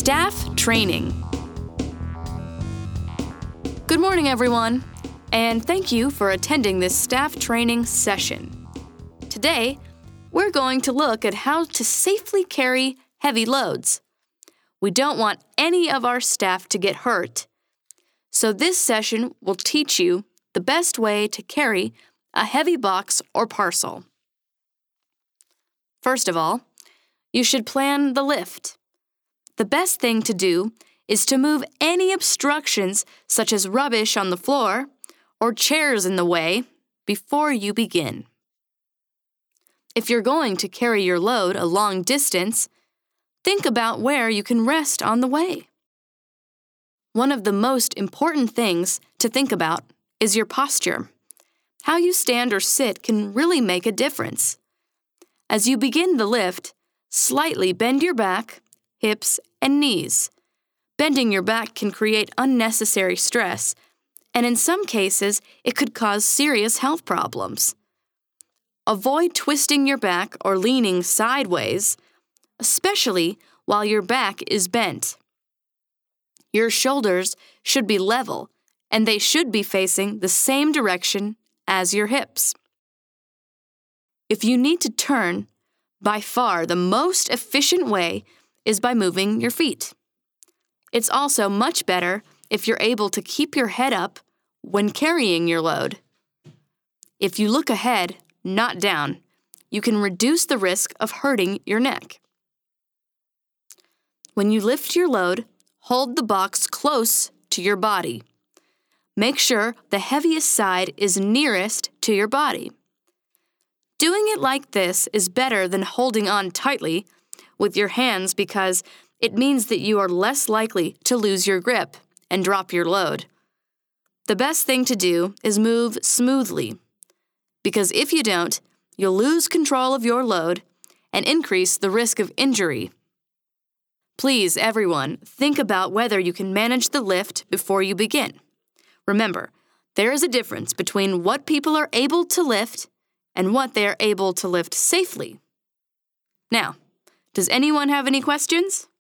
Staff training. Good morning, everyone, and thank you for attending this staff training session. Today, we're going to look at how to safely carry heavy loads. We don't want any of our staff to get hurt, so this session will teach you the best way to carry a heavy box or parcel. First of all, you should plan the lift. The best thing to do is to move any obstructions such as rubbish on the floor or chairs in the way before you begin. If you're going to carry your load a long distance, think about where you can rest on the way. One of the most important things to think about is your posture. How you stand or sit can really make a difference. As you begin the lift, slightly bend your back, hips, and knees. Bending your back can create unnecessary stress, and in some cases, it could cause serious health problems. Avoid twisting your back or leaning sideways, especially while your back is bent. Your shoulders should be level, and they should be facing the same direction as your hips. If you need to turn, by far the most efficient way is by moving your feet. It's also much better if you're able to keep your head up when carrying your load. If you look ahead, not down, you can reduce the risk of hurting your neck. When you lift your load, hold the box close to your body. Make sure the heaviest side is nearest to your body. Doing it like this is better than holding on tightly with your hands because it means that you are less likely to lose your grip and drop your load. The best thing to do is move smoothly, because if you don't, you'll lose control of your load and increase the risk of injury. Please, everyone, think about whether you can manage the lift before you begin. Remember, there is a difference between what people are able to lift and what they are able to lift safely. Now, does anyone have any questions?